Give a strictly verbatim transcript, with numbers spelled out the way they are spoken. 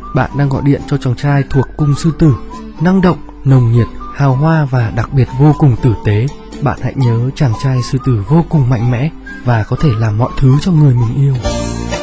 bạn đang gọi điện cho chàng trai thuộc cung sư tử, năng động, nồng nhiệt, hào hoa và đặc biệt vô cùng tử tế. Bạn hãy nhớ chàng trai sư tử vô cùng mạnh mẽ và có thể làm mọi thứ cho người mình yêu.